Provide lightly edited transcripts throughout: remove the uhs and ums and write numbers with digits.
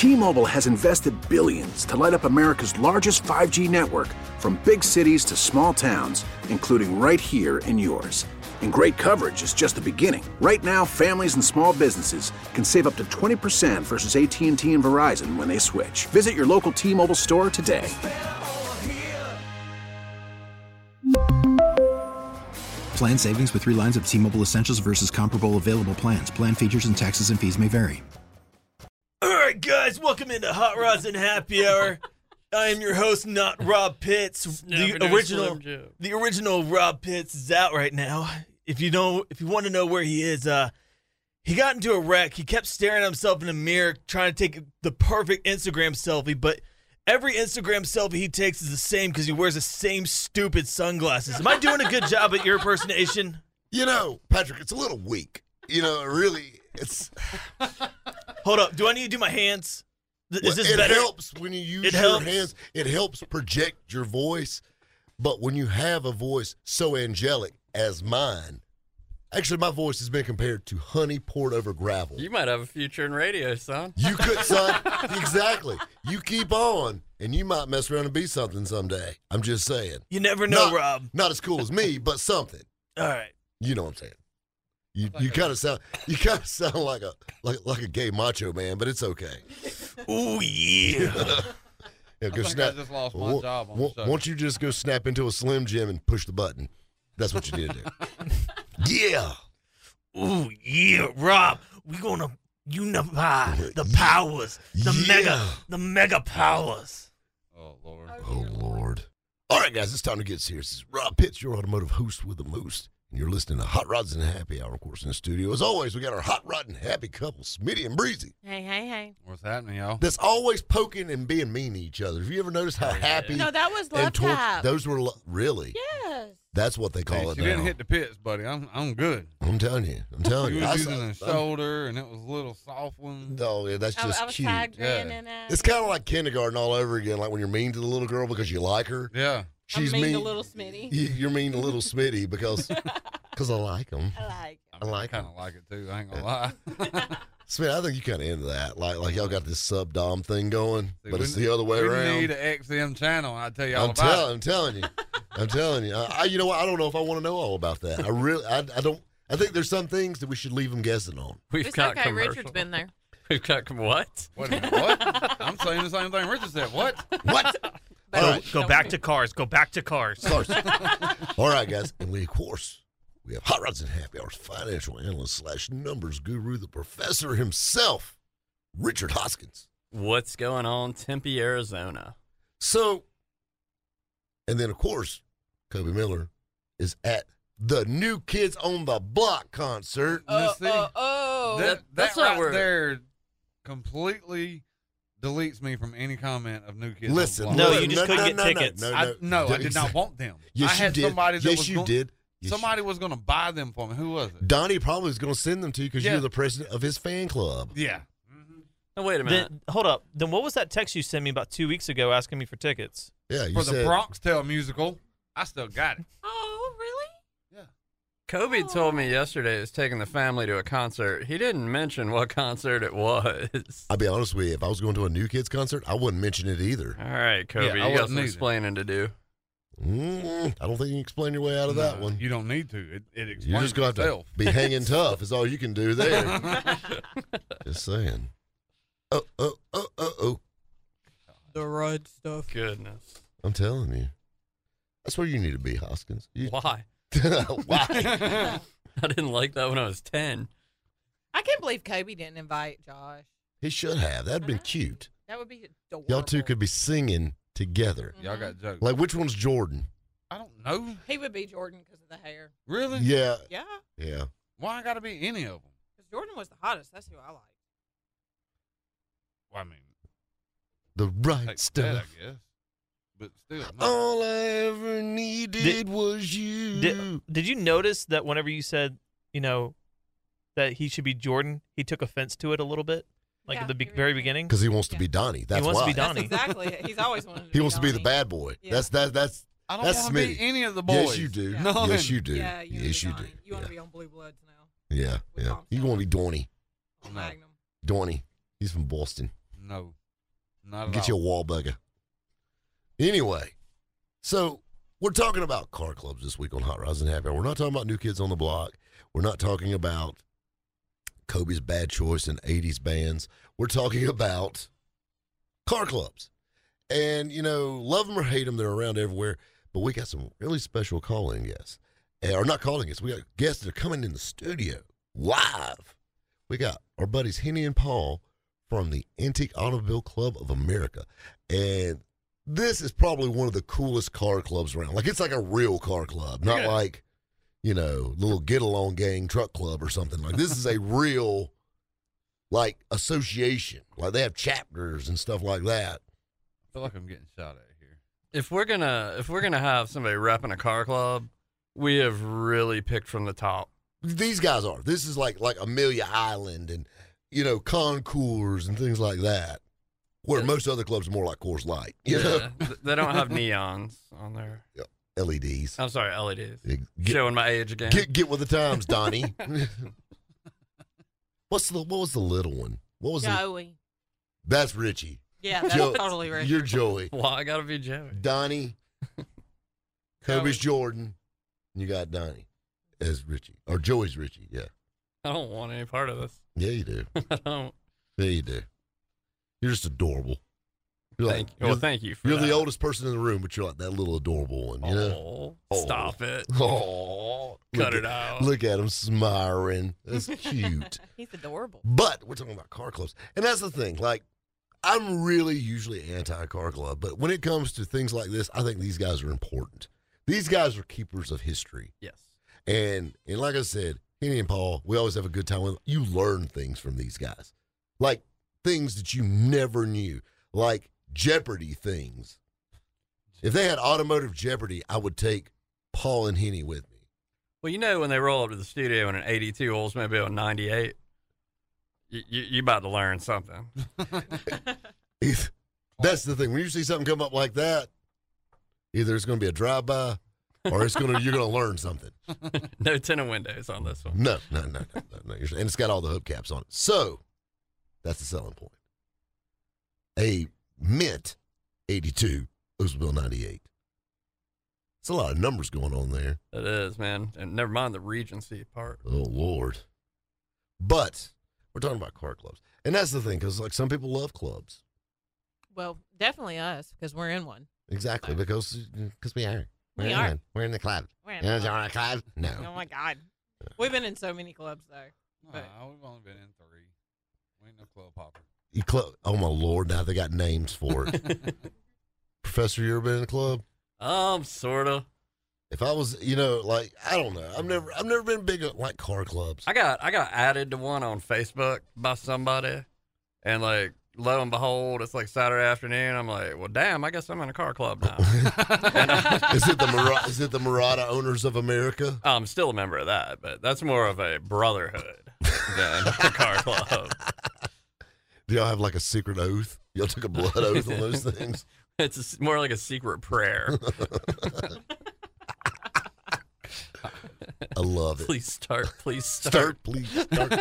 T-Mobile has invested billions to light up America's largest 5G network, from big cities to small towns, including right here in yours. And great coverage is just the beginning. Right now, families and small businesses can save up to 20% versus AT&T and Verizon when they switch. Visit your local T-Mobile store today. Plan savings with 3 lines of T-Mobile Essentials versus comparable available plans. Plan features and taxes and fees may vary. All right, guys, welcome into Hot Rods and Happy Hour. I am your host, not Rob Pitts. The original Rob Pitts is out right now. If you want to know where he is, he got into a wreck. He kept staring at himself in the mirror, trying to take the perfect Instagram selfie, but every Instagram selfie he takes is the same because he wears the same stupid sunglasses. Am I doing a good job at your impersonation? You know, Patrick, it's a little weak. You know, really, it's... Hold up. Do I need to do my hands? Is this better? It helps when you use your hands. It helps project your voice. But when you have a voice so angelic as mine, actually, my voice has been compared to honey poured over gravel. You might have a future in radio, son. You could, son. Exactly. You keep on, and you might mess around and be something someday. I'm just saying. You never know, Rob. Not as cool as me, but something. All right. You know what I'm saying. You kind of sound like a gay macho man, but it's okay. Oh yeah. Yeah, go snap. I just lost my job on the show. Why don't you just go snap into a Slim Jim and push the button? That's what you need to do. Yeah. Oh yeah, Rob. We're gonna unify the powers, the mega powers. Oh Lord. Oh Lord. All right, guys, it's time to get serious. This is Rob Pitts, your automotive host with the most. And you're listening to Hot Rods and Happy Hour, of course, in the studio. As always, we got our Hot Rod and Happy couple, Smitty and Breezy. Hey. What's happening, y'all? That's always poking and being mean to each other. Have you ever noticed how happy? No, that was love tap. Those were really. Yes. That's what they call it You now. didn't hit the pits, buddy. I'm good. I'm telling you. You was using a shoulder, and it was a little soft one. Oh, yeah, that's just I was cute. in it. It's kind of like kindergarten all over again, like when you're mean to the little girl because you like her. Yeah. She's I'm mean to little Smitty. You're mean to little Smitty because I like him. I like kind of like it, too. I ain't going to lie. Smitty, I think you kind of into that. Like y'all got this sub-dom thing going, See, but it's the other way around. We need an XM channel, and I'll tell you all about it. I'm telling you. I'm telling you. You know what? I don't know if I want to know all about that. I don't. I think there's some things that we should leave them guessing on. We've got okay. commercial. Richard's been there. We've got what? Wait a minute, what? I'm saying the same thing Richard said. What? What? All right. Go back to cars. Go back to cars. All right, guys. And we, of course, we have Hot Rods and Happy Hour's financial analyst / numbers guru, the professor himself, Richard Hoskins. What's going on, Tempe, Arizona? So, and then, of course, Kobe Miller is at the New Kids on the Block concert. That that's right not there completely deletes me from any comment of New Kids. Listen, on the Block. No, you just couldn't get tickets. I did not want them. Yes, I had you did. somebody that yes, was you gonna, did. Yes, somebody was going to buy them for me. Who was it? Donnie probably was going to send them to you because Yeah. you're the president of his fan club. Yeah. Oh, wait a minute. Then, hold up. Then what was that text you sent me about 2 weeks ago asking me for tickets? Yeah, you For said the Bronx Tale musical. I still got it. Oh, really? Kobe told me yesterday he was taking the family to a concert. He didn't mention what concert it was. I'll be honest with you. If I was going to a New Kids concert, I wouldn't mention it either. All right, Kobe, Yeah, I you got wouldn't some either. explaining to do. I don't think you can explain your way out of that No, one. You don't need to. It explains You're just going to have itself. to be hanging tough is all you can do there. Just saying. Oh. The Rudd stuff. Goodness. I'm telling you. That's where you need to be, Hoskins. Why? Why? I didn't like that when I was 10. I can't believe Kobe didn't invite Josh. He should have. That'd been cute. That would be adorable. Y'all two could be singing together. Y'all got jokes. Like, which one's Jordan? I don't know. He would be Jordan because of the hair. Really? Yeah. Yeah. Why I got to be any of them? Because Jordan was the hottest. That's who I like. Well, I mean, The right take stuff. that, I guess. But still, no. All I ever needed was you. Did you notice that whenever you said, that he should be Jordan, he took offense to it a little bit? Like Yeah, at the he really very did. beginning? Because he wants to be Donnie. That's He wants why. to be Donnie. That's exactly it. He's always wanted to He be wants to be the Donnie. bad boy. Yeah. That's I don't that's want to be Smitty. any of the boys. Yes, you do. Yeah. No, Yes, you do. Yeah, you yes, you want to do. be Donnie. You want yeah. to be on Blue Bloods now. Yeah, with yeah. Tom You Selleck. want to be Donnie. On No. Magnum. Donnie. He's from Boston. No, not at Get you a Wahlburger. Anyway, so we're talking about car clubs this week on Hot Rods and Happy Hour. We're not talking about New Kids on the Block. We're not talking about Kobe's bad choice in 80s bands. We're talking about car clubs. And, love them or hate them, they're around everywhere. But we got some really special calling guests. Or not calling guests. We got guests that are coming in the studio live. We got our buddies Henny and Paul from the Antique Automobile Club of America. And this is probably one of the coolest car clubs around. Like, it's like a real car club, not like, little get-along gang truck club or something. Like, this is a real, association. Like, they have chapters and stuff like that. I feel like I'm getting shot at here. If we're gonna have somebody repping a car club, we have really picked from the top. These guys are. This is like Amelia Island and, Concours and things like that. Where most other clubs are more like Coors Light. You know? They don't have neons on there. LEDs. I'm sorry, LEDs. Showing my age again. Get with the times, Donnie. What was the little one? What was Joey. That's Richie. Yeah, that's totally Richie. You're Joey. Why I gotta be Joey? Donnie. Kobe's Jordan. You got Donnie as Richie. Or Joey's Richie, yeah. I don't want any part of this. Yeah, you do. I don't. Yeah, you do. You're just adorable. Thank you for You're that. the oldest person in the room, but you're like that little adorable one, you know? Stop it. Oh, Cut it out. Look at him smiling. That's cute. He's adorable. But we're talking about car clubs. And that's the thing. Like, I'm really usually anti-car club, but when it comes to things like this, I think these guys are important. These guys are keepers of history. Yes. And like I said, Henny and Paul, we always have a good time with them. You learn things from these guys. Like things that you never knew. Like Jeopardy things. If they had automotive Jeopardy, I would take Paul and Henny with me. Well, when they roll up to the studio in an 82 Oldsmobile 98, you about to learn something. That's the thing. When you see something come up like that, either it's going to be a drive-by or you're going to learn something. No tinted windows on this one. No. And it's got all the hubcaps on it. So that's the selling point. A mint 82 Oldsmobile 98. It's a lot of numbers going on there. It is, man. And never mind the Regency part. Oh, Lord. But we're talking about car clubs. And that's the thing, because some people love clubs. Well, definitely us, because we're in one. Exactly, because we are. We are. We're in the club. We're in the club. A club? No. Oh, my God. We've been in so many clubs, though. Nah, we've only been in 3. We ain't no club hopper. Oh, my Lord, now they got names for it. Professor, you ever been in a club? Sort of. If I was, I don't know. I've never been big at like car clubs. I got added to one on Facebook by somebody, and lo and behold, it's Saturday afternoon. I'm like, well, damn, I guess I'm in a car club now. Is it the Murata Owners of America? I'm still a member of that, but that's more of a brotherhood than a car club. Do y'all have a secret oath? Y'all took a blood oath on those things? It's more like a secret prayer. I love it. Please start. Please start. Please start.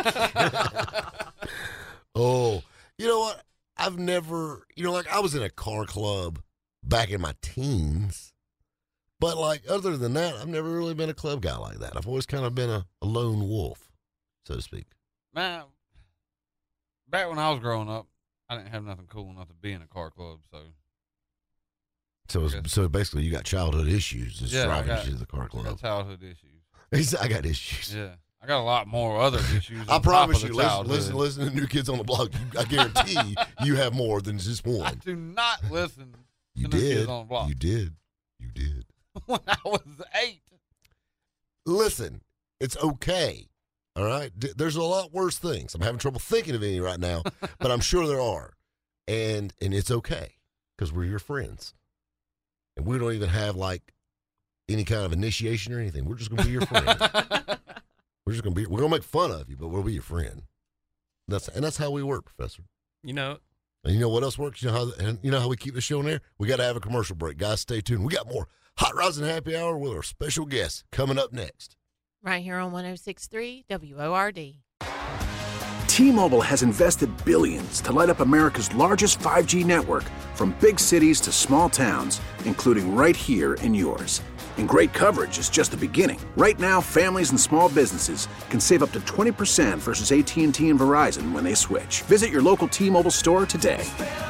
Oh, you know what? I've never, I was in a car club back in my teens. But, other than that, I've never really been a club guy like that. I've always kind of been a lone wolf, so to speak. Man, back when I was growing up, I didn't have nothing cool enough to be in a car club, So basically, you got childhood issues just driving you to the car I club. got childhood issues. I got issues. Yeah. I got a lot more other issues. I promise you, listen listen to New Kids on the Block. I guarantee you have more than just one. I do not listen You to New did. Kids on the Block. You did. You did. When I was 8. Listen, it's okay. All right? There's a lot worse things. I'm having trouble thinking of any right now, but I'm sure there are. And it's okay because we're your friends. And we don't even have any kind of initiation or anything. We're just going to be your friend. We're going to make fun of you, but we'll be your friend. That's how we work, Professor. You know. And you know what else works? You know how we keep the show in there? We got to have a commercial break. Guys, stay tuned. We got more Hot Rods and Happy Hour with our special guest coming up next. Right here on 106.3 WORD. T-Mobile has invested billions to light up America's largest 5G network, from big cities to small towns, including right here in yours. And great coverage is just the beginning. Right now, families and small businesses can save up to 20% versus AT&T and Verizon when they switch. Visit your local T-Mobile store today.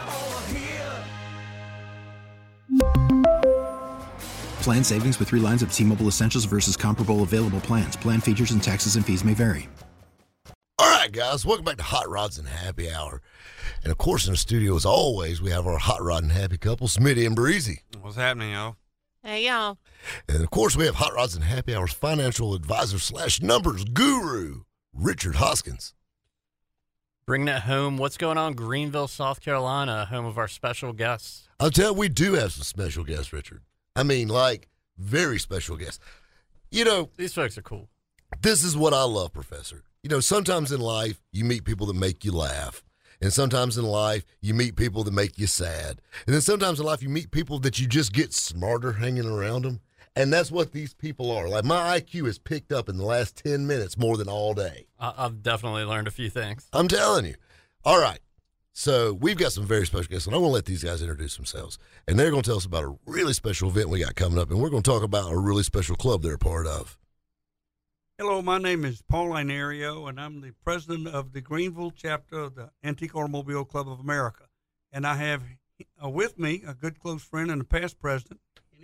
Plan savings with 3 lines of T-Mobile Essentials versus comparable available plans. Plan features and taxes and fees may vary. All right, guys, welcome back to Hot Rods and Happy Hour. And, of course, in the studio, as always, we have our Hot Rod and Happy couple, Smitty and Breezy. What's happening, y'all? Hey, y'all. And, of course, we have Hot Rods and Happy Hour's financial advisor / numbers guru, Richard Hoskins. Bring that home. What's going on, Greenville, South Carolina, home of our special guests? I'll tell you, we do have some special guests, Richard. I mean, like, very special guests. You know, These folks are cool. this is what I love, Professor. You know, sometimes in life, you meet people that make you laugh. And sometimes in life, you meet people that make you sad. And then sometimes in life, you meet people that you just get smarter hanging around them. And that's what these people are. Like, my IQ has picked up in the last 10 minutes more than all day. I've definitely learned a few things. I'm telling you. All right. So we've got some very special guests, and I'm going to let these guys introduce themselves. And they're going to tell us about a really special event we got coming up, and we're going to talk about a really special club they're a part of. Hello, my name is Paul Inario, and I'm the president of the Greenville chapter of the Antique Automobile Club of America. And I have with me a good close friend and a past president.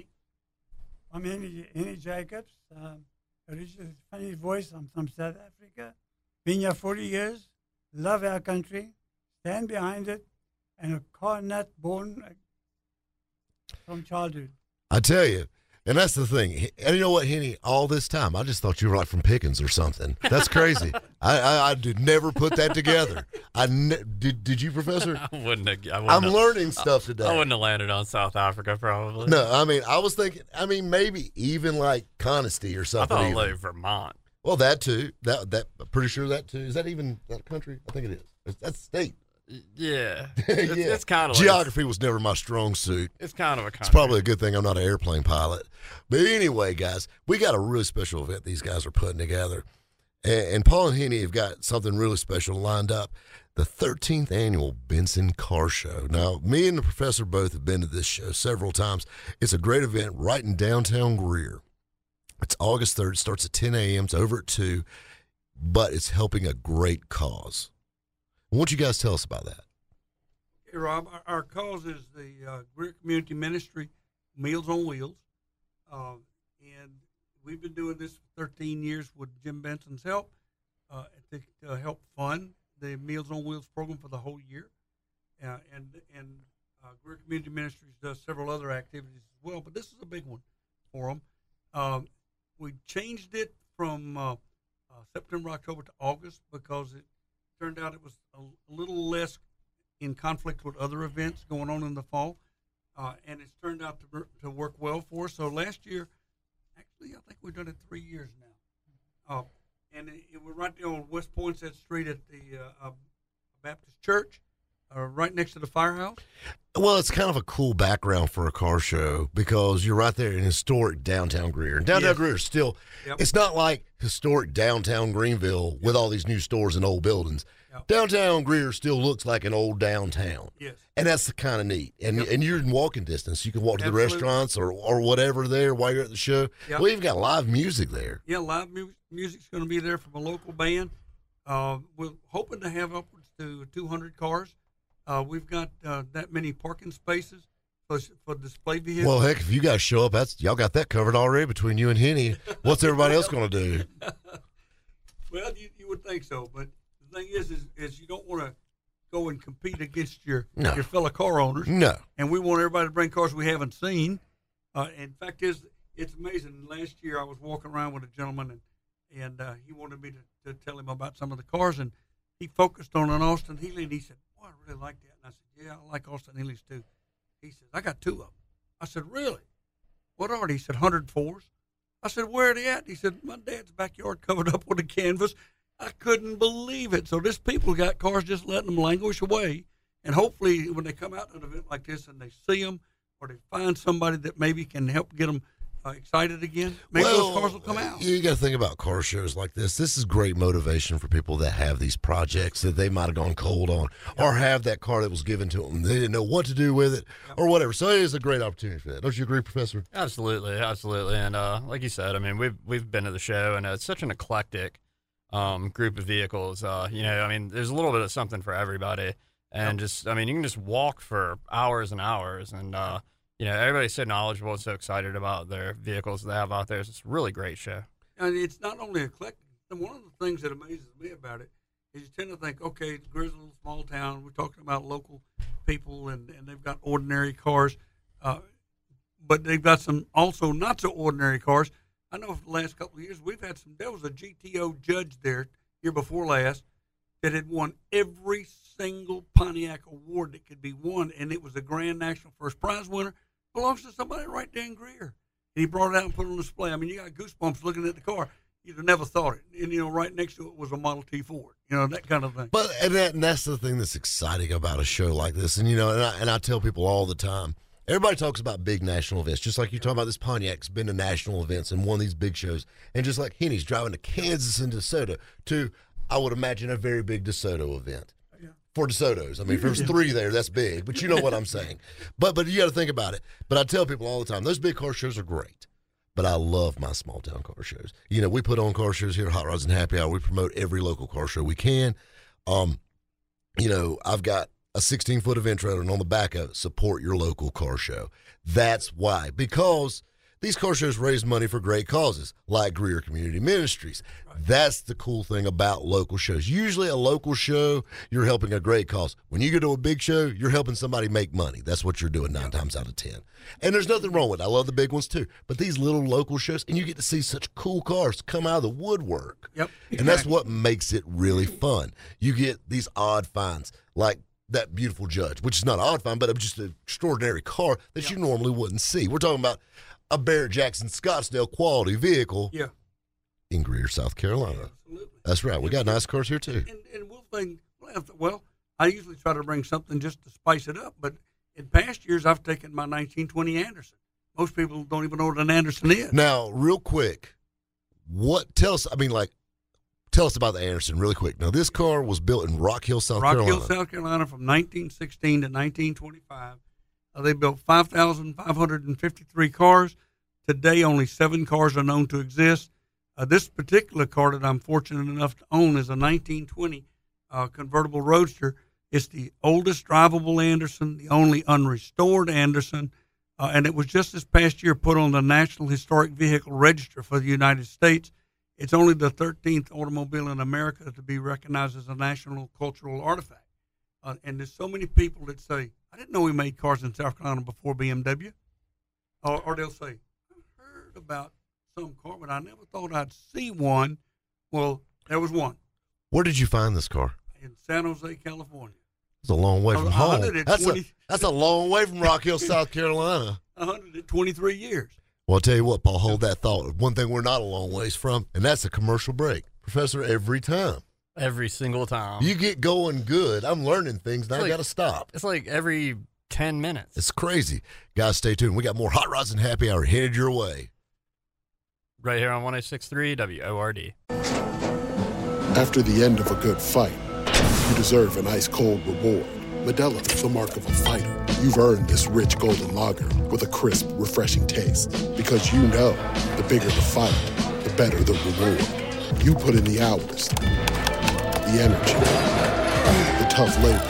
I'm Henny Jacobs. Originally, funny voice. I'm from South Africa. Been here 40 years. Love our country. Stand behind it. And a car nut born from childhood. I tell you, and that's the thing. And you know what, Henny? All this time, I just thought you were like from Pickens or something. That's crazy. I did never put that together. Did you, Professor? I wouldn't have. I'm learning stuff today. I wouldn't have landed on South Africa, probably. No, I mean, I was thinking, maybe even like Conisty or I something. thought like Vermont. Well, that too. That I'm pretty sure that too. Is that even that country? I think it is. That's state. Yeah. Yeah. It's kind of like, Geography was never my strong suit. it's kind of a country. It's probably a good thing I'm not an airplane pilot. But anyway, guys, we got a really special event these guys are putting together. And Paul and Henny have got something really special lined up. The 13th annual Benson Car Show. Now, me and the professor both have been to this show several times. It's a great event right in downtown Greer. It's August 3rd. It starts at 10 a.m. It's over at 2. But it's helping a great cause. Why don't you guys tell us about that? Hey, Rob, our cause is the Greer Community Ministry Meals on Wheels. And we've been doing this for 13 years with Jim Benson's help to help fund the Meals on Wheels program for the whole year. And Greer Community Ministries does several other activities as well, but this is a big one for them. We changed it from September, October to August because it turned out it was a little less in conflict with other events going on in the fall, and it's turned out to work well for us. So last year, actually, I think we've done it 3 years now, and we're right there on West Poinsett Street at the Baptist Church, right next to the firehouse. Well, it's kind of a cool background for a car show because you're right there in historic downtown Greer. And downtown Greer is still, it's not like historic downtown Greenville with all these new stores and old buildings. Downtown Greer still looks like an old downtown. Yes. And that's kind of neat. And you're in walking distance. You can walk to the restaurants or whatever there while you're at the show. Well, you've got live music there. Yeah, live music's going to be there from a local band. We're hoping to have upwards to 200 cars. We've got that many parking spaces for display vehicles. Well, heck, if you guys show up, y'all got that covered already between you and Henny. What's everybody else going to do? Well, you would think so, but the thing is you don't want to go and compete against your fellow car owners. No. And we want everybody to bring cars we haven't seen. In fact, it's amazing. Last year I was walking around with a gentleman, and he wanted me to tell him about some of the cars, and he focused on an Austin Healey, and he said, "Boy, I really like that." And I said, "Yeah, I like Austin Healey's too." He said, "I got 2 of them." I said, "Really? What are they?" He said, "104s." I said, "Where are they at?" He said, "My dad's backyard covered up with a canvas." I couldn't believe it. So this people got cars just letting them languish away. And hopefully when they come out to an event like this and they see them or they find somebody that maybe can help get them excited again, maybe those cars will come out. You got to think about car shows like this. This is great motivation for people that have these projects that they might have gone cold on, or have that car that was given to them. They didn't know what to do with it, or whatever. So it is a great opportunity for that. Don't you agree, Professor? Absolutely. And like you said, I mean, we've been to the show, and it's such an eclectic group of vehicles. I mean, there's a little bit of something for everybody, and you can just walk for hours and hours, and everybody's so knowledgeable and so excited about their vehicles they have out there. It's a really great show. And it's not only eclectic. One of the things that amazes me about it is you tend to think, okay, Grizzle, small town, we're talking about local people, and they've got ordinary cars, but they've got some also not so ordinary cars. I know for the last couple of years we've had there was a GTO judge there year before last that had won every single Pontiac award that could be won, and it was the Grand National First Prize winner. Belongs to somebody right there in Greer. And he brought it out and put it on display. I mean, you got goosebumps looking at the car. You'd have never thought it. And, right next to it was a Model T Ford, that kind of thing. But and that's the thing that's exciting about a show like this. And, and I tell people all the time, everybody talks about big national events, just like you're talking about this Pontiac's been to national events and one of these big shows. And just like Henny's driving to Kansas and DeSoto to, I would imagine, a very big DeSoto event. For DeSotos. I mean, if there's 3 there, that's big, but you know what I'm saying. But you got to think about it. But I tell people all the time, those big car shows are great, but I love my small town car shows. We put on car shows here at Hot Rods and Happy Hour. We promote every local car show we can. I've got a 16-foot event trailer, and on the back of it, support your local car show. That's why, because these car shows raise money for great causes, like Greer Community Ministries. That's the cool thing about local shows. Usually a local show, you're helping a great cause. When you go to a big show, you're helping somebody make money. That's what you're doing 9 times out of 10. And there's nothing wrong with it. I love the big ones too. But these little local shows, and you get to see such cool cars come out of the woodwork. Yep. And that's what makes it really fun. You get these odd finds, like that beautiful Judge, which is not an odd find, but just an extraordinary car that you normally wouldn't see. We're talking about a Barrett-Jackson Scottsdale quality vehicle in Greer, South Carolina. Absolutely. That's right. We got nice cars here, too. And we'll think, I usually try to bring something just to spice it up, but in past years, I've taken my 1920 Anderson. Most people don't even know what an Anderson is. Now, real quick, tell us about the Anderson really quick. Now, this car was built in Rock Hill, South Carolina. Rock Hill, South Carolina from 1916 to 1925. They built 5,553 cars. Today, only 7 cars are known to exist. This particular car that I'm fortunate enough to own is a 1920 convertible Roadster. It's the oldest drivable Anderson, the only unrestored Anderson, and it was just this past year put on the National Historic Vehicle Register for the United States. It's only the 13th automobile in America to be recognized as a national cultural artifact. And there's so many people that say, I didn't know we made cars in South Carolina before BMW. Or they'll say, I heard about some car, but I never thought I'd see one. Well, there was one. Where did you find this car? In San Jose, California. It's a long way from home. That's a long way from Rock Hill, South Carolina. 123 years. Well, I'll tell you what, Paul, hold that thought. One thing we're not a long ways from, and that's a commercial break. Professor, every time. Every single time. You get going good. I'm learning things, and I got to stop. It's like every 10 minutes. It's crazy. Guys, stay tuned. We got more Hot Rods and Happy Hour headed your way. Right here on 106.3 WORD. After the end of a good fight, you deserve an ice-cold reward. Modelo, the mark of a fighter. You've earned this rich golden lager with a crisp, refreshing taste. Because you know, the bigger the fight, the better the reward. You put in the hours, the energy, the tough labor.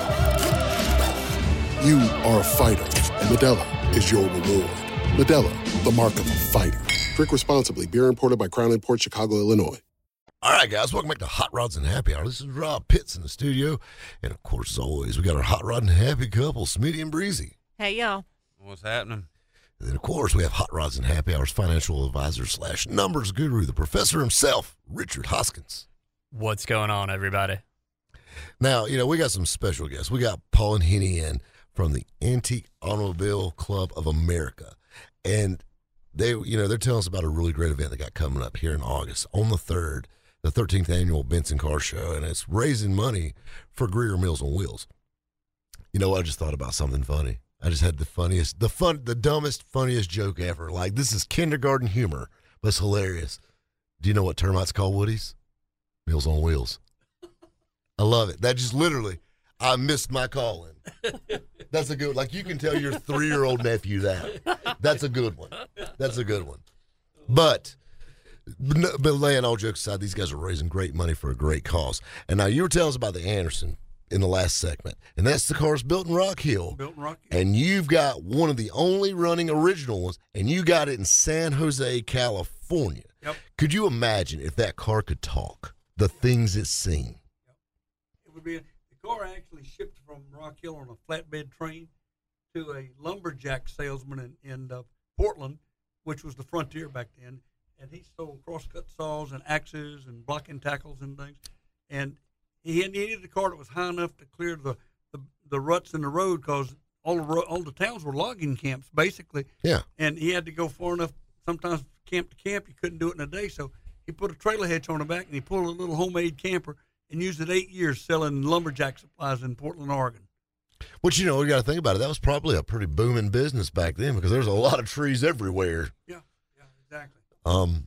You are a fighter, and Modelo is your reward. Modelo, the mark of a fighter. Drink responsibly. Beer imported by Crown Imports, Chicago, Illinois. All right, guys, welcome back to Hot Rods and Happy Hour. This is Rob Pitts in the studio. And, of course, as always, we got our Hot Rod and Happy couple, Smitty and Breezy. Hey, y'all. What's happening? And then, of course, we have Hot Rods and Happy Hour's financial advisor / numbers guru, the professor himself, Richard Hoskins. What's going on, everybody? Now, we got some special guests. We got Paul and Henny in from the Antique Automobile Club of America. And they're telling us about a really great event they got coming up here in August on the 3rd. The 13th annual Benson Car Show, and it's raising money for Greer Meals on Wheels. You know what? I just thought about something funny. I just had the dumbest, funniest joke ever. Like, this is kindergarten humor, but it's hilarious. Do you know what termites call Woodies? Meals on Wheels. I love it. That just literally, I missed my calling. That's a good, like, you can tell your 3-year-old nephew that. That's a good one. That's a good one. But laying all jokes aside, these guys are raising great money for a great cause. And now you were telling us about the Anderson in the last segment, and that's the cars built in Rock Hill. And you've got one of the only running original ones, and you got it in San Jose, California. Yep. Could you imagine if that car could talk, the things it's seen? Yep. It would be the car actually shipped from Rock Hill on a flatbed train to a lumberjack salesman in Portland, which was the Frontier back then, and he sold crosscut saws and axes and blocking tackles and things, and he needed a car that was high enough to clear the ruts in the road, because all the towns were logging camps, basically. Yeah. And he had to go far enough, sometimes camp to camp. You couldn't do it in a day. So he put a trailer hitch on the back, and he pulled a little homemade camper and used it 8 years selling lumberjack supplies in Portland, Oregon. Which, you got to think about it. That was probably a pretty booming business back then, because there's a lot of trees everywhere. Yeah, exactly.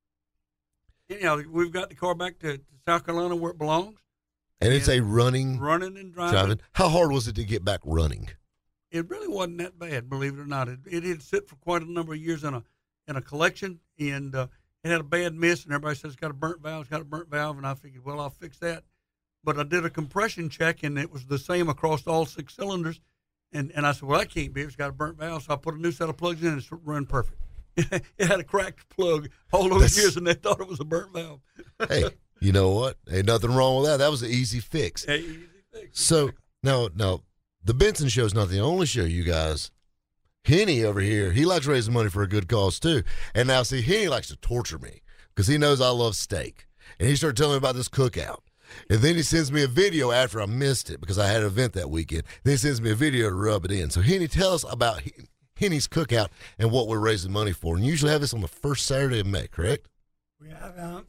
Anyhow, we've got the car back to South Carolina where it belongs. And it's a running and driving. How hard was it to get back running? It really wasn't that bad, believe it or not. It had sit for quite a number of years in a collection, and it had a bad miss, and everybody says it's got a burnt valve, and I figured, well, I'll fix that. But I did a compression check, and it was the same across all 6 cylinders, and I said, well, that can't be. It's got a burnt valve, so I put a new set of plugs in, and it's run perfect. It had a cracked plug all those years, and they thought it was a burnt valve. Hey, you know what? Ain't nothing wrong with that. That was an easy fix. So, now, the Benson Show is not the only show, you guys. Henny over here, he likes raising money for a good cause, too. And now, see, Henny likes to torture me because he knows I love steak. And he started telling me about this cookout. And then he sends me a video after I missed it because I had an event that weekend. Then he sends me a video to rub it in. So, Henny, tell us about Henny's cookout and what we're raising money for. And you usually have this on the first Saturday of May, correct? We have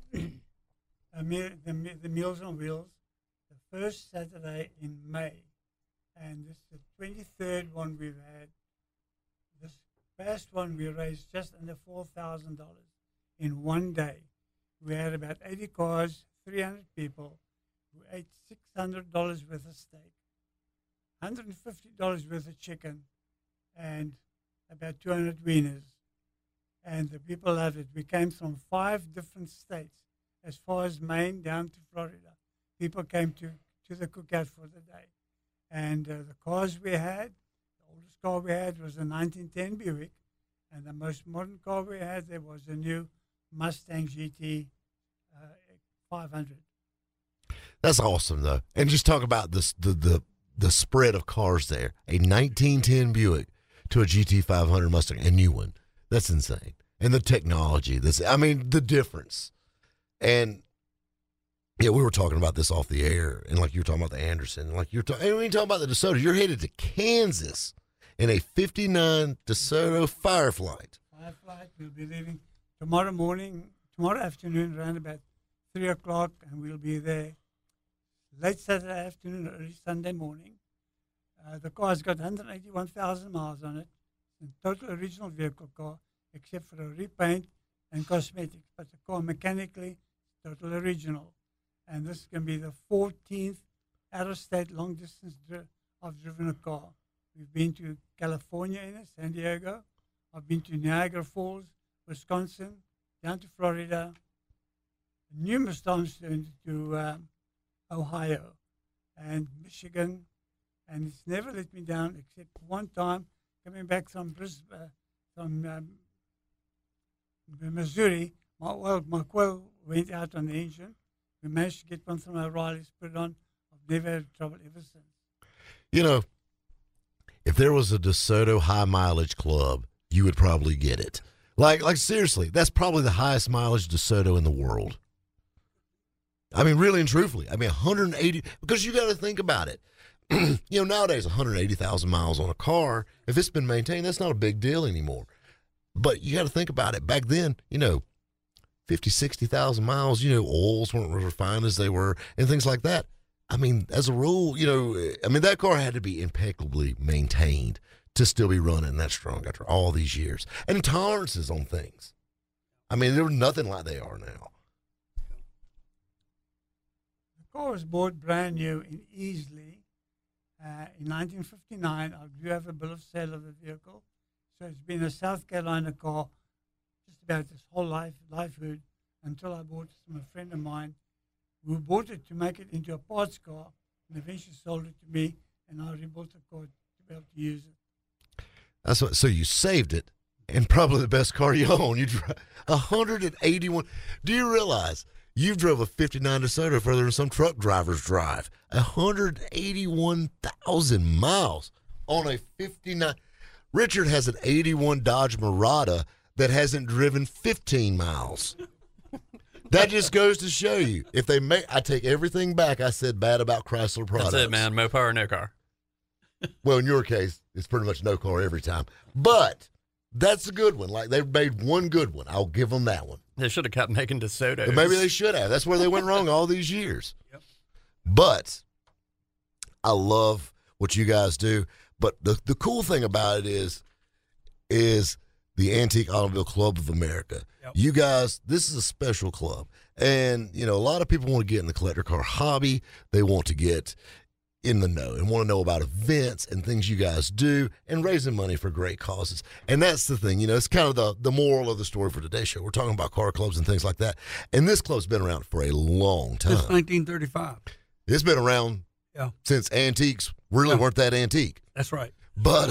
the Meals on Wheels the first Saturday in May. And this is the 23rd one we've had. This past one we raised just under $4,000 in one day. We had about 80 cars, 300 people who ate $600 worth of steak, $150 worth of chicken, and about 200 wieners. And the people loved it. We came from 5 different states, as far as Maine down to Florida. People came to the cookout for the day. And the cars we had, the oldest car we had was a 1910 Buick, and the most modern car we had there was a new Mustang GT 500. That's awesome, though. And just talk about this, the spread of cars there. A 1910 Buick to a GT 500 Mustang, a new one. That's insane. And the technology, the difference. And yeah, we were talking about this off the air, and like you were talking about the Anderson, and like when you talk about the DeSoto, you're headed to Kansas in a 59 DeSoto Fireflight. Fireflight, we'll be leaving tomorrow afternoon, around about 3 o'clock, and we'll be there late Saturday afternoon, early Sunday morning. The car's got 181,000 miles on it. It's a total original vehicle car, except for a repaint and cosmetics, but the car mechanically total original. And this is going to be the 14th out-of-state long-distance I've driven a car. We've been to California in it, San Diego. I've been to Niagara Falls, Wisconsin, down to Florida, numerous times to Ohio and Michigan. And it's never let me down, except one time coming back from Missouri. My coil went out on the engine. We managed to get one from O'Reilly's, put it on. I've never had trouble ever since. If there was a DeSoto high mileage club, you would probably get it. Like seriously, that's probably the highest mileage DeSoto in the world. I mean, really and truthfully. I mean, 180, because you got to think about it. Nowadays, 180,000 miles on a car, if it's been maintained, that's not a big deal anymore. But you got to think about it. Back then, 50, 60,000 miles, oils weren't refined as they were and things like that. I mean, as a rule, that car had to be impeccably maintained to still be running that strong after all these years. And tolerances on things. I mean, there was nothing like they are now. The car was bought brand new in Easley in 1959. I do have a bill of sale of the vehicle. So it's been a South Carolina car just about this whole lifehood until I bought it from a friend of mine who bought it to make it into a parts car and eventually sold it to me, and I rebuilt the car to be able to use it. That's what. So you saved it, and probably the best car you own. You drive 181. Do you realize you drove a 59 DeSoto further than some truck drivers drive? 181,000 miles on a 59. Richard has an 81 Dodge Mirada that hasn't driven 15 miles. That just goes to show you, if they make, I take everything back I said bad about Chrysler products. That's it, man. Mopar or no car. Well, in your case, it's pretty much no car every time. But that's a good one. Like, they've made one good one. I'll give them that one. They should have kept making DeSotos. But maybe they should have. That's where they went wrong all these years. Yep. But I love what you guys do. But the cool thing about it is the Antique Automobile Club of America. Yep. You guys, this is a special club. And, you know, a lot of people want to get in the collector car hobby. They want to get in the know and want to know about events and things you guys do and raising money for great causes. And that's the thing, you know, it's kind of the moral of the story for today's show. We're talking about car clubs and things like that. And this club's been around for a long time. Since 1935. It's been around since antiques really weren't that antique. That's right. But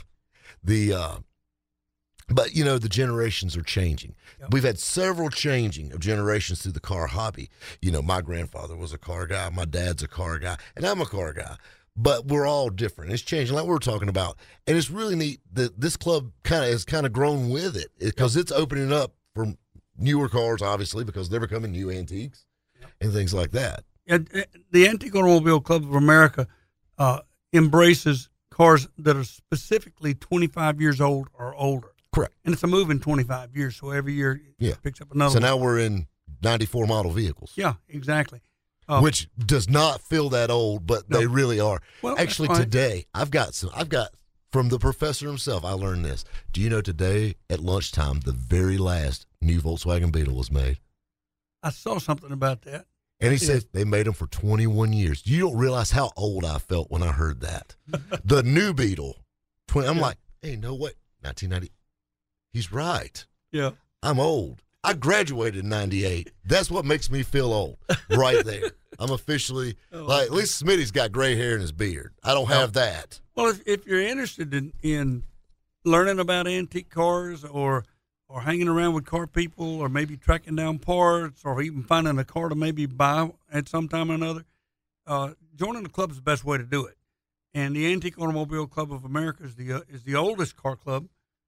but, you know, the generations are changing. Yep. We've had several changing of generations through the car hobby. You know, my grandfather was a car guy. My dad's a car guy. And I'm a car guy. But we're all different. It's changing like we were talking about. And it's really neat that this club has grown with it because it's opening up for newer cars, obviously, because they're becoming new antiques and things like that. And the Antique Automobile Club of America embraces cars that are specifically 25 years old or older. Correct. And it's a move in 25 years, so every year it picks up another So one. now we're in 94 model vehicles. Yeah, exactly. Which does not feel that old, but they really are. Well, actually, today, I've got from the professor himself, I learned this. Do you know today at lunchtime, the very last new Volkswagen Beetle was made? I saw something about that. And he said they made them for 21 years. You don't realize how old I felt when I heard that. The new Beetle. I'm like, hey, no way. 1990. He's right. Yeah. I'm old. I graduated in 98. That's what makes me feel old right there. I'm officially, at least Smitty's got gray hair in his beard. I don't have that. Well, if you're interested in learning about antique cars or hanging around with car people or maybe tracking down parts or even finding a car to maybe buy at some time or another, joining the club is the best way to do it. And the Antique Automobile Club of America is the oldest car club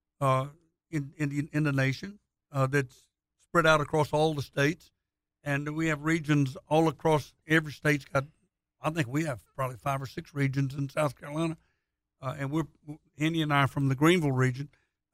in the nation that's spread out across all the states, and we have regions all across every state's got. I think we have probably 5 or 6 regions in South Carolina, and Andy and I are from the Greenville region.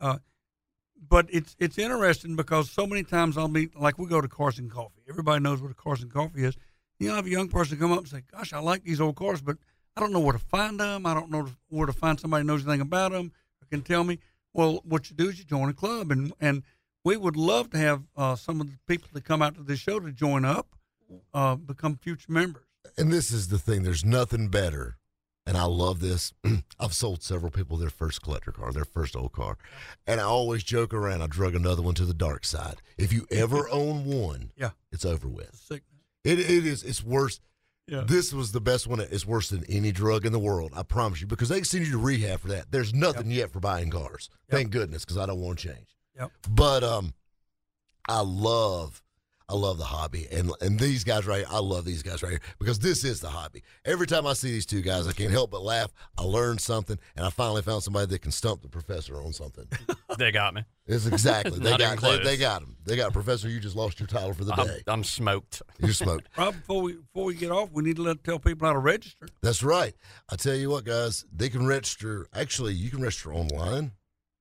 But it's interesting because so many times I'll meet, like we go to Cars and Coffee. Everybody knows what a Cars and Coffee is. You know, I have a young person come up and say, "Gosh, I like these old cars, but I don't know where to find them. I don't know where to find somebody who knows anything about them or can tell me." Well, what you do is you join a club, and we would love to have some of the people that come out to this show to join up, become future members. And this is the thing. There's nothing better, and I love this. I've sold several people their first collector car, their first old car, and I always joke around. I drug another one to the dark side. If you ever own one, it's over with. It's a sickness. It is. It's worse. Yeah. This was the best one. It's worse than any drug in the world, I promise you, because they can send you to rehab for that. There's nothing yet for buying cars. Thank goodness, because I don't want to change. Yep. But I love the hobby, and these guys right here, I love these guys right here, because this is the hobby. Every time I see these two guys, I can't help but laugh. I learned something, and I finally found somebody that can stump the professor on something. They got me. It's exactly. They got him. They got Professor, you just lost your title for the day. I'm smoked. You're smoked. Rob, before we get off, we need to tell people how to register. That's right. I tell you what, guys, they can register. Actually, you can register online.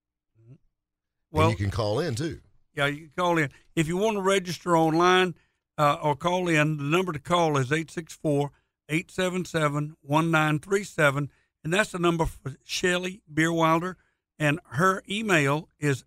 Well, and you can call in too. Yeah, you can call in. If you want to register online or call in, the number to call is 864-877-1937. and that's the number for Shelly Beerwilder, and her email is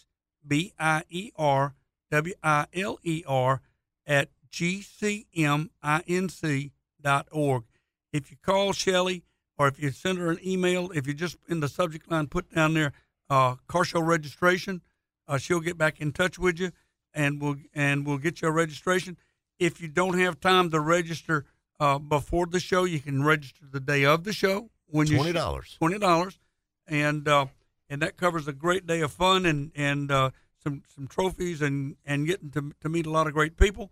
sbierwilder@gcminc.org. If you call Shelly or if you send her an email, if you just in the subject line put down there car show registration, she'll get back in touch with you, and we'll get you a registration. If you don't have time to register before the show, you can register the day of the show. When $20. $20, and that covers a great day of fun and some trophies and getting to meet a lot of great people.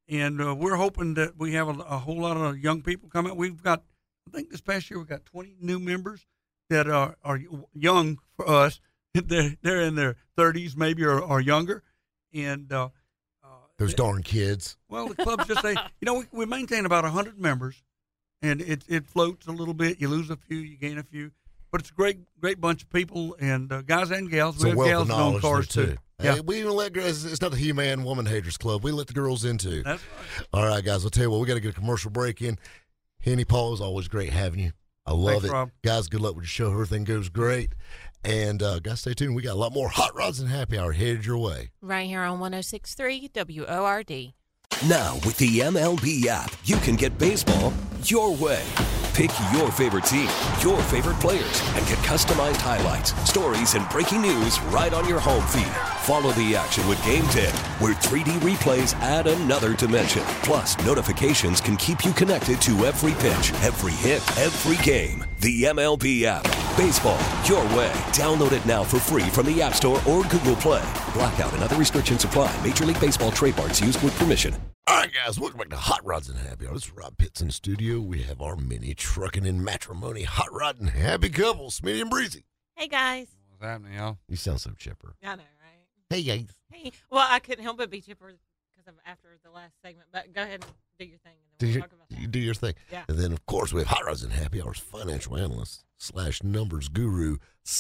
And we're hoping that we have a whole lot of young people come out. We've got, I think this past year we got 20 new members that are young for us. They're in their 30s maybe or younger, and those darn kids. Well, the club's just we maintain about 100 members, and it floats a little bit. You lose a few, you gain a few, but it's a great bunch of people, and guys and gals. It's we a have wealth gals of that own knowledge cars there, too. too. Yeah. Hey, we even let girls. It's not the He-Man Woman Haters Club. We let the girls in too. That's right. All right, guys. I'll tell you what. We got to get a commercial break in. Henny Paul, is always great having you. I love Thanks, it, Rob. guys. Good luck with your show. Everything goes great. And guys, stay tuned. We got a lot more Hot Rods and Happy Hour headed your way. Right here on 106.3 WORD. Now, with the MLB app, you can get baseball your way. Pick your favorite team, your favorite players, and get customized highlights, stories, and breaking news right on your home feed. Follow the action with Game 10, where 3D replays add another dimension. Plus, notifications can keep you connected to every pitch, every hit, every game. The MLB app. Baseball your way. Download it now for free from the App Store or Google Play. Blackout and other restrictions apply. Major League Baseball trademarks used with permission. All right, guys, welcome back to Hot Rods and Happy Hour. This is Rob Pitts in the studio. We have our mini trucking and matrimony Hot Rod and Happy couple, Smitty and Breezy. Hey, guys. What's happening, y'all? You sound so chipper. I know, right? Hey, guys. Hey. Well, I couldn't help but be chipper because of after the last segment. But go ahead and do your thing, and then we'll talk about that. You do your thing. Yeah. And then, of course, we have Hot Rods and Happy Hour's financial analyst / numbers guru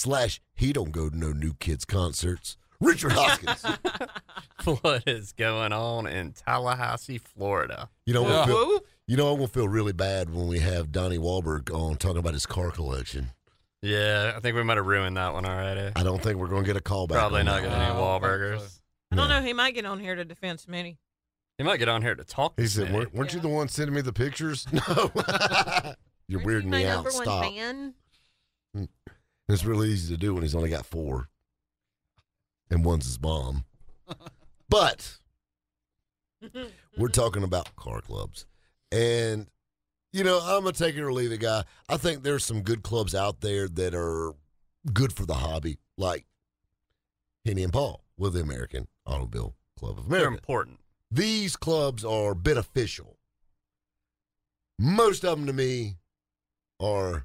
/ he don't go to no new kids concerts, Richard Hoskins. What is going on in Tallahassee, Florida? You know, I will feel really bad when we have Donnie Wahlberg on talking about his car collection. Yeah, I think we might have ruined that one already. I don't think we're going to get a call back. Probably not getting any Wahlburgers. I don't know. He might get on here to defend Smitty. He might get on here to talk to He said, Smitty. weren't you the one sending me the pictures? No. You're weirding me out. Number one Stop. fan? It's really easy to do when he's only got 4. And one's his mom. But we're talking about car clubs. And, I'm going to take it or leave it, guy. I think there's some good clubs out there that are good for the hobby, like Henny and Paul with the American Automobile Club of America. They're important. These clubs are beneficial. Most of them to me are,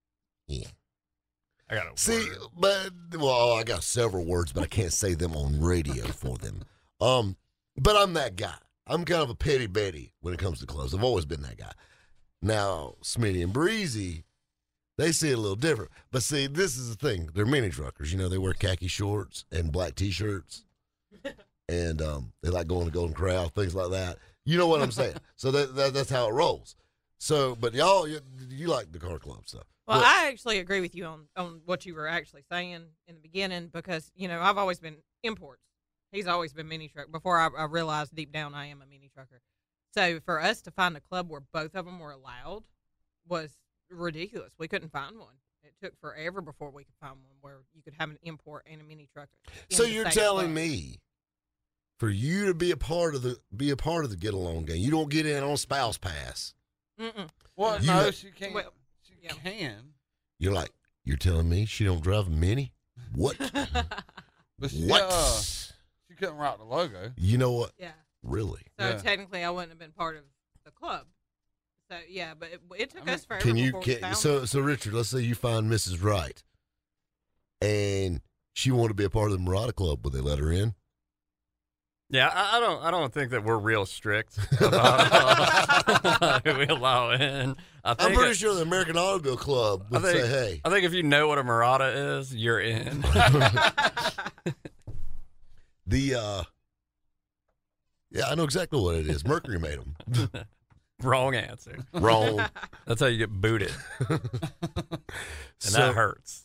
I got I got several words, but I can't say them on radio for them. But I'm that guy. I'm kind of a petty Betty when it comes to clubs. I've always been that guy. Now, Smitty and Breezy, they see it a little different. But see, this is the thing. They're mini truckers. They wear khaki shorts and black T-shirts. And they like going to Golden Corral, things like that. You know what I'm saying? So that's how it rolls. So, but y'all, you like the car club stuff. Well, I actually agree with you on what you were actually saying in the beginning because, I've always been imports. He's always been mini truck. Before I realized deep down I am a mini trucker. So for us to find a club where both of them were allowed was ridiculous. We couldn't find one. It took forever before we could find one where you could have an import and a mini trucker. So you're telling me for you to be a part of the get along game, you don't get in on spouse pass. Mm-mm. Well, no, she can't. Well, she can. You're telling me she don't drive a mini? What? But What? She couldn't write the logo. You know what? Yeah. Really? So technically, I wouldn't have been part of the club. So yeah, but it took us forever. Can you? before we found So Richard, let's say you find Mrs. Wright, and she wanted to be a part of the Murata Club. Would they let her in? Yeah, I don't think that we're real strict about who we allow in. I'm pretty sure the American Automobile Club would say, "Hey." I think if you know what a Murata is, you're in. Yeah, I know exactly what it is. Mercury made them. Wrong answer. Wrong. That's how you get booted. And that hurts.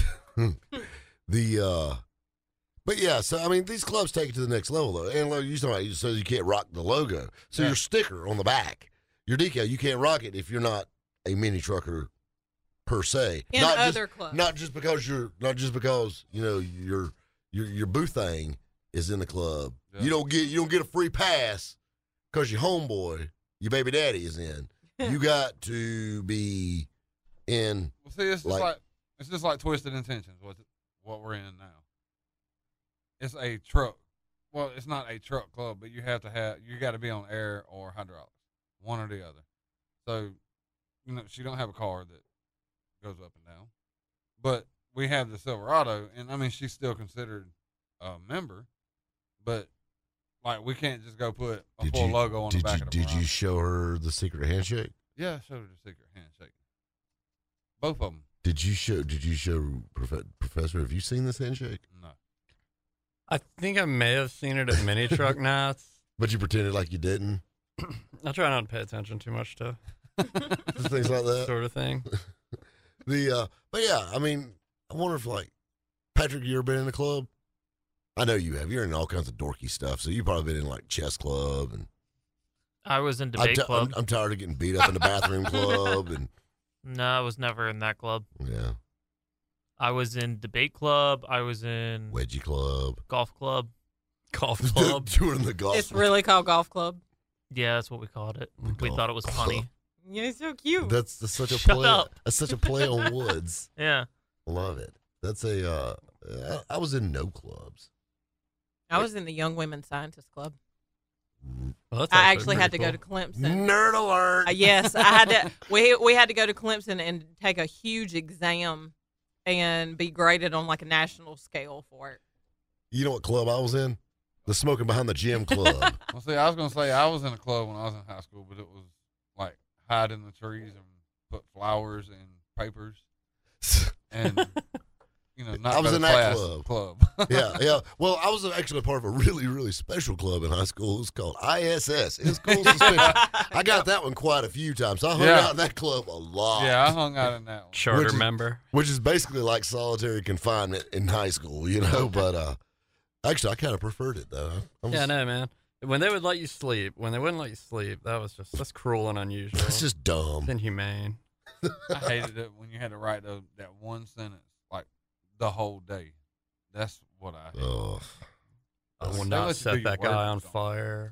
But yeah, so I mean, these clubs take it to the next level, though. And like you talking about, so you can't rock the logo. So your sticker on the back, your decal, you can't rock it if you're not a mini trucker per se. In not other just, clubs. Not just because you know your booth thing is in the club. Yeah. You don't get a free pass because your homeboy, your baby daddy, is in. You got to be in. Well, see, it's just like Twisted Intentions. What we're in now. It's a truck. Well, it's not a truck club, but you got to be on air or hydraulics, one or the other. So, she don't have a car that goes up and down, but we have the Silverado, and I mean, she's still considered a member, but like we can't just go put a full logo on the back of the Did you show her the secret handshake? Yeah, I showed her the secret handshake. Both of them. Did you show Professor? Have you seen this handshake? No. I think I may have seen it at Mini Truck Nights. But you pretended like you didn't? I try not to pay attention too much to things like that. Sort of thing. But yeah, I mean, I wonder if, like, Patrick, you ever been in a club? I know you have. You're in all kinds of dorky stuff, so you've probably been in, like, chess club. And I was in debate club. I'm tired of getting beat up in the bathroom club. And no, I was never in that club. Yeah. I was in debate club. I was in wedgie club. Golf club. Golf club. You were in the golf. It's really called golf club. Yeah, that's what we called it. We thought it was funny. Yeah, it's so cute. That's such a Shut play. up. That's such a play on Woods. Yeah. Love it. That's a. I was in no clubs. I was in the Young Women Scientist Club. Well, I actually had to go to Clemson. Nerd alert. Yes, I had to. We had to go to Clemson and take a huge exam and be graded on like a national scale for it. You know what club I was in? The Smoking Behind the Gym Club. Well, see, I was going to say I was in a club when I was in high school, but it was like hide in the trees and put flowers and papers. And, not I was in that club. Yeah. Well, I was actually a part of a really, really special club in high school. It was called ISS. It's school suspension. I got that one quite a few times. I hung out in that club a lot. Yeah, I hung out in that one. Charter member. Which is basically like solitary confinement in high school, but actually I kind of preferred it though. Yeah, no, man. When they would let you sleep, when they wouldn't let you sleep, that's cruel and unusual. It's just dumb. It's inhumane. I hated it when you had to write that one sentence like the whole day. That's what I hate. Oh. I will not set that guy on fire.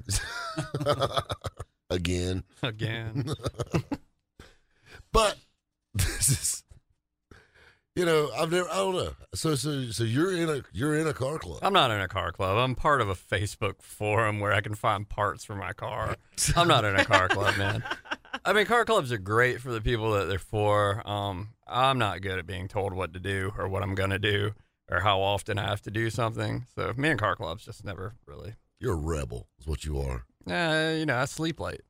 Again. But this is, I don't know. So you're in a car club. I'm not in a car club. I'm part of a Facebook forum where I can find parts for my car. I'm not in a car club, man. I mean, car clubs are great for the people that they're for. I'm not good at being told what to do or what I'm going to do or how often I have to do something. So me and car clubs just never really. You're a rebel is what you are. I sleep late.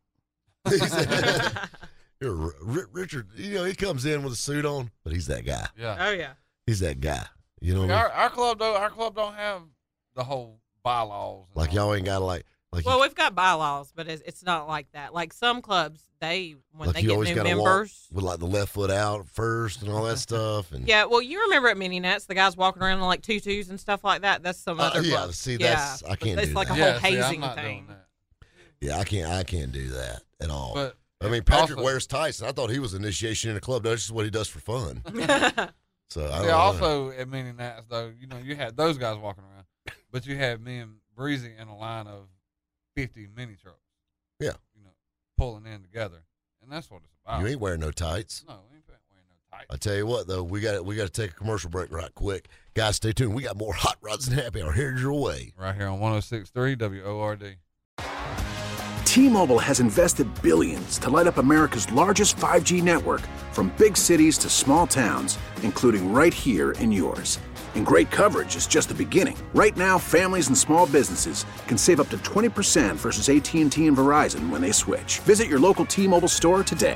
Richard, he comes in with a suit on, but he's that guy. Yeah. Oh, yeah. He's that guy. You know what I mean? Our club don't have the whole bylaws. Like y'all ain't got to like. Well, we've got bylaws, but it's not like that. Like some clubs, when they get new members, with like the left foot out first and all that stuff. And yeah, well, you remember at Mini Nets, the guys walking around in like tutus and stuff like that. That's some other yeah. clubs. See, that's I can't. It's do like that. a whole hazing thing. Yeah, I can't do that at all. But I mean, Patrick wears tights, and I thought he was initiation in a club. That's just what he does for fun. So I don't know. Also at Mini Nats though, you had those guys walking around, but you had me and Breezy in a line of 50 mini trucks. Yeah. Pulling in together. And that's what it's about. You ain't wearing no tights. No, we ain't wearing no tights. I tell you what, though, we got to take a commercial break right quick. Guys, stay tuned. We got more Hot Rods and Happy Hour headed your way. Right here on 106.3 WORD. T-Mobile has invested billions to light up America's largest 5G network, from big cities to small towns, including right here in yours. And great coverage is just the beginning. Right now, families and small businesses can save up to 20% versus AT&T and Verizon when they switch. Visit your local T-Mobile store today.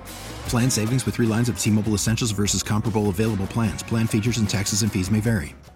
Plan savings with 3 lines of T-Mobile Essentials versus comparable available plans. Plan features and taxes and fees may vary.